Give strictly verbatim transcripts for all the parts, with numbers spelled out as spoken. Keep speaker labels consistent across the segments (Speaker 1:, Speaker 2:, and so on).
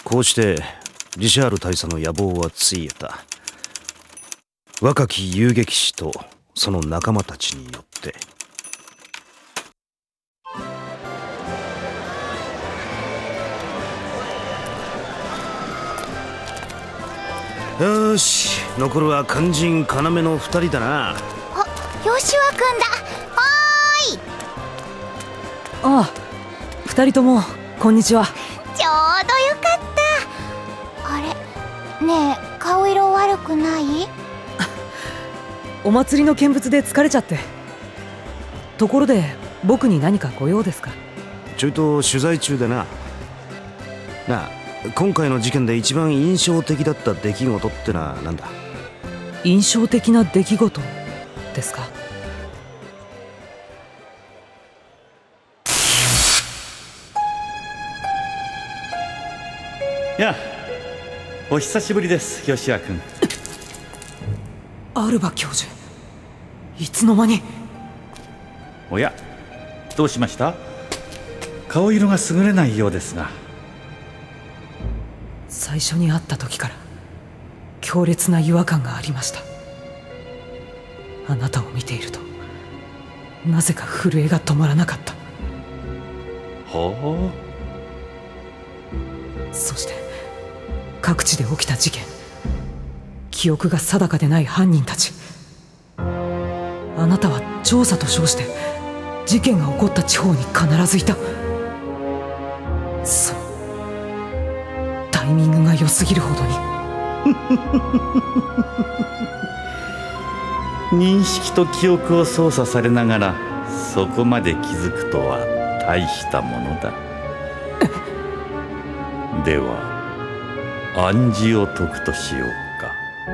Speaker 1: こうしてリシャール大佐の野望はついえた。若き遊撃士とその仲間たちによって。よーし、残るは肝心要の二人だな。
Speaker 2: あ、ヨシュア君だ。
Speaker 3: ああ、二人ともこんにちは。
Speaker 2: ちょうどよかった。あれ、ねえ、顔色悪くない？
Speaker 3: お祭りの見物で疲れちゃって。ところで僕に何かご用ですか？
Speaker 1: ちょいと取材中でな。なあ、今回の事件で一番印象的だった出来事ってのは何だ？
Speaker 3: 印象的な出来事ですか？
Speaker 4: やあ、お久しぶりです、ヨシア君。
Speaker 3: アルバ教授、いつの間に。
Speaker 4: おや、どうしました？顔色が優れないようですが。
Speaker 3: 最初に会った時から強烈な違和感がありました。あなたを見ているとなぜか震えが止まらなかった。
Speaker 4: ほ
Speaker 3: う。そして各地で起きた事件、記憶が定かでない犯人たち。あなたは調査と称して事件が起こった地方に必ずいた。そう、タイミングが良すぎるほどに。
Speaker 4: 認識と記憶を操作されながらそこまで気づくとは大したものだ。では暗示を解くとしようか。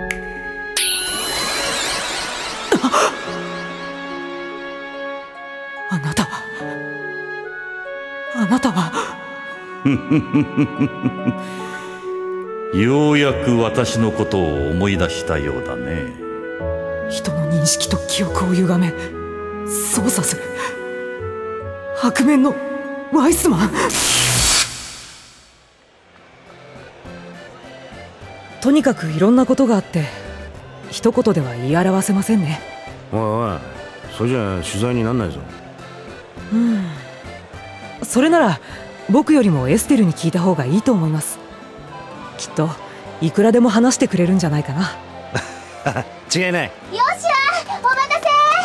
Speaker 3: あなたはあなたは
Speaker 4: ようやく私のことを思い出したようだね。
Speaker 3: 人の認識と記憶を歪め操作する白面のワイスマン。とにかくいろんなことがあって一言では言い表せませんね。
Speaker 1: おいおい、それじゃ取材になんないぞ。
Speaker 3: うん、それなら僕よりもエステルに聞いた方がいいと思います。きっといくらでも話してくれるんじゃないかな。
Speaker 1: 違いない。
Speaker 2: よしゃ、お待た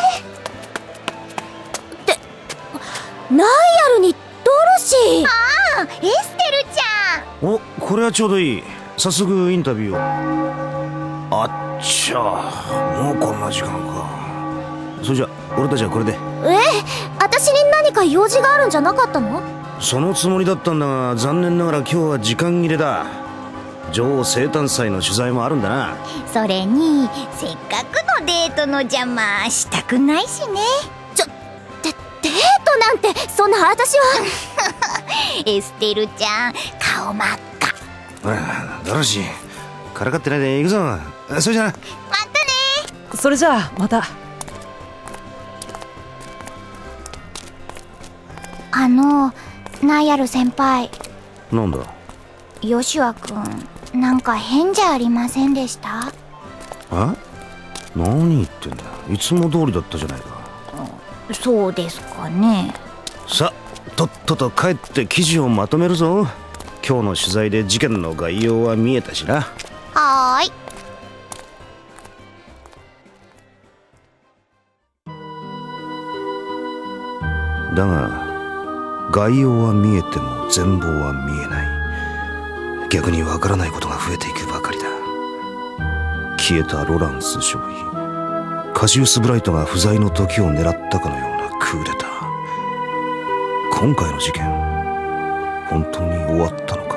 Speaker 2: せ。ってナイアルにドロシー。ああ、エステルちゃん。
Speaker 1: お、これはちょうどいい。早速インタビューを。あっちゃ、もうこんな時間か。それじゃ俺たちはこれで。
Speaker 2: え、私に何か用事があるんじゃなかったの？
Speaker 1: そのつもりだったんだが、残念ながら今日は時間切れだ。女王生誕祭の取材もあるんだな。
Speaker 2: それにせっかくのデートの邪魔したくないしね。ちょ、デ、デートなんてそんな私は。エステルちゃん、顔真っ赤。
Speaker 1: ほら、ドロシー、からかってないで行くぞ。それじゃな。
Speaker 2: またね。
Speaker 3: それじゃあまた。
Speaker 2: あの、ナイアル先輩。
Speaker 1: なんだ？
Speaker 2: ヨシュア君、なんか変じゃありませんでした？
Speaker 1: え？何言ってんだ。いつも通りだったじゃないか。
Speaker 2: そうですかね。
Speaker 1: さあ、とっとと帰って記事をまとめるぞ。今日の取材で事件の概要は見えたしな。
Speaker 2: はーい。
Speaker 1: だが概要は見えても全貌は見えない。逆にわからないことが増えていくばかりだ。消えたロランス少尉、カシウス・ブライトが不在の時を狙ったかのようなクーデター。今回の事件、本当に終わったのか。